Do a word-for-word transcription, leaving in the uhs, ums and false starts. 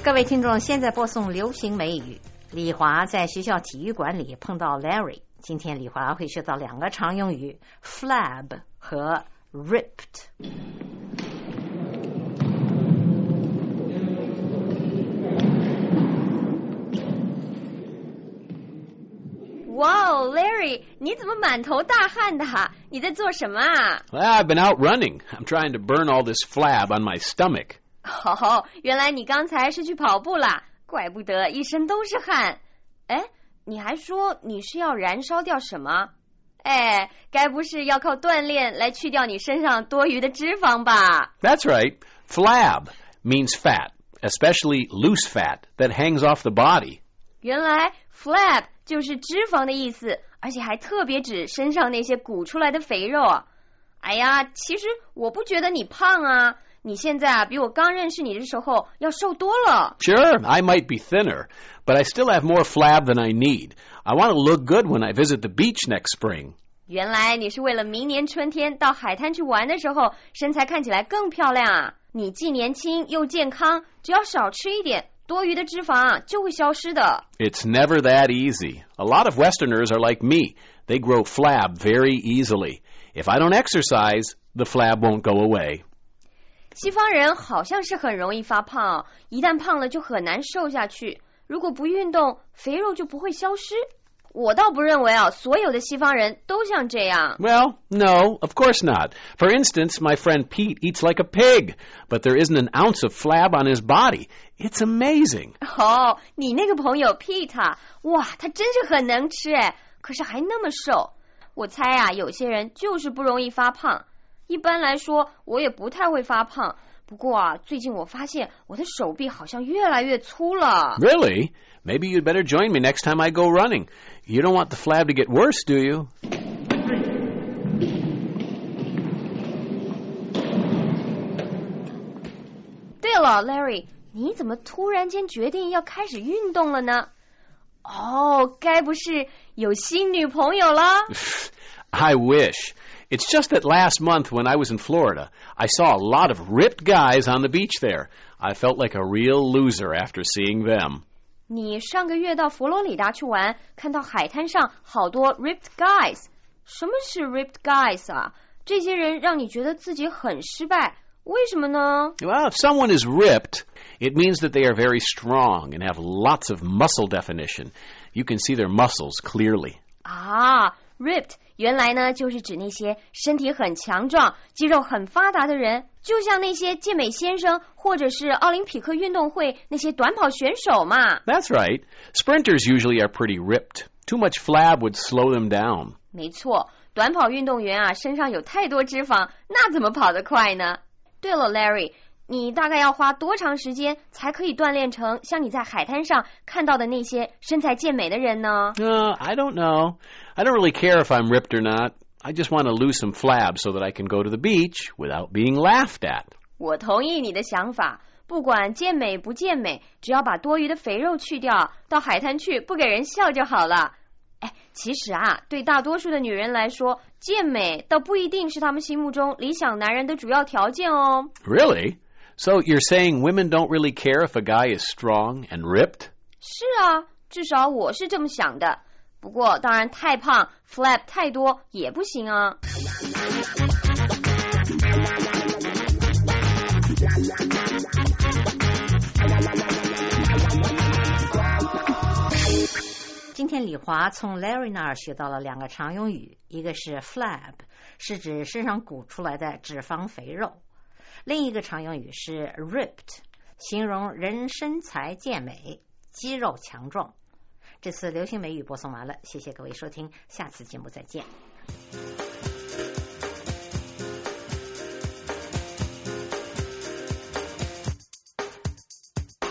各位听众，现在播送流行美语。李华在学校体育馆里碰到 Larry， 今天李华会学到两个常用语 flab 和 ripped。 哇哦 Larry， 你怎么满头大汗的？你在做什么啊？ Well, I've been out running. I'm trying to burn all this flab on my stomach. 哦，原来你刚才是去跑步啦，怪不得一身都是汗。哎，你还说你是要燃烧掉什么？哎，该不是要靠锻炼来去掉你身上多余的脂肪吧？ That's right. Flab means fat, especially loose fat that hangs off the body. 原来 flab 就是脂肪的意思，而且还特别指身上那些鼓出来的肥肉啊。哎呀，其实我不觉得你胖啊。你现在啊，比我刚认识你的时候要瘦多了。 Sure, I might be thinner, but I still have more flab than I need. I want to look good when I visit the beach next spring. 原来你是为了明年春天到海滩去玩的时候，身材看起来更漂亮啊。你既年轻又健康，只要少吃一点，多余的脂肪就会消失的。 It's never that easy. A lot of Westerners are like me. They grow flab very easily. If I don't exercise, the flab won't go away. 西方人好像是很容易发胖，一旦胖了就很难瘦下去。如果不运动，肥肉就不会消失。我倒不认为啊，所有的西方人都像这样。 Well, no, of course not. For instance, my friend Pete eats like a pig, but there isn't an ounce of flab on his body. It's amazing. 哦，你那个朋友 Pete 啊，哇，他真是很能吃哎，可是还那么瘦。我猜啊，有些人就是不容易发胖。一般来说，我也不太会发胖。不过啊，最近我发现我的手臂好像越来越粗了。 Really? Maybe you'd better join me next time I go running. You don't want the flab to get worse, do you? 对了 Larry， 你怎么突然间决定要开始运动了呢？哦，该不是有新女朋友了？ I wish. It's just that last month when I was in Florida, I saw a lot of ripped guys on the beach there. I felt like a real loser after seeing them. 你上个月到佛罗里达去玩，看到海滩上好多 ripped guys。什么是 ripped guys 啊？这些人让你觉得自己很失败，为什么呢？ Well, if someone is ripped, it means that they are very strong and have lots of muscle definition. You can see their muscles clearly. 啊 ripped 原来呢就是指那些身体很强壮肌肉很发达的人，就像那些健美先生或者是奥林匹克运动会那些短跑选手嘛。 That's right. Sprinters usually are pretty ripped. Too much flab would slow them down. 没错，短跑运动员啊身上有太多脂肪，那怎么跑得快呢？对了 Larry， 你大概要花多长时间才可以锻炼成像你在海滩上看到的那些身材健美的人呢？ Uh, I don't know. I don't really care if I'm ripped or not. I just want to lose some flab so that I can go to the beach without being laughed at. 我同意你的想法，不管健美不健美，只要把多余的肥肉去掉，到海滩去不给人笑就好了。哎，其实啊，对大多数的女人来说，健美倒不一定是她们心目中理想男人的主要条件哦。 Really? So you're saying women don't really care if a guy is strong and ripped? 是啊，至少我是这么想的。不过当然太胖 flab 太多也不行啊。 今天李华从 Larry 那儿学到了两个常用语，一个是 flab， 是指身上鼓出来的脂肪肥肉，另一个常用语是 ripped， 形容人身材健美，肌肉强壮。这次流行美语播送完了，谢谢各位收听，下次节目再见。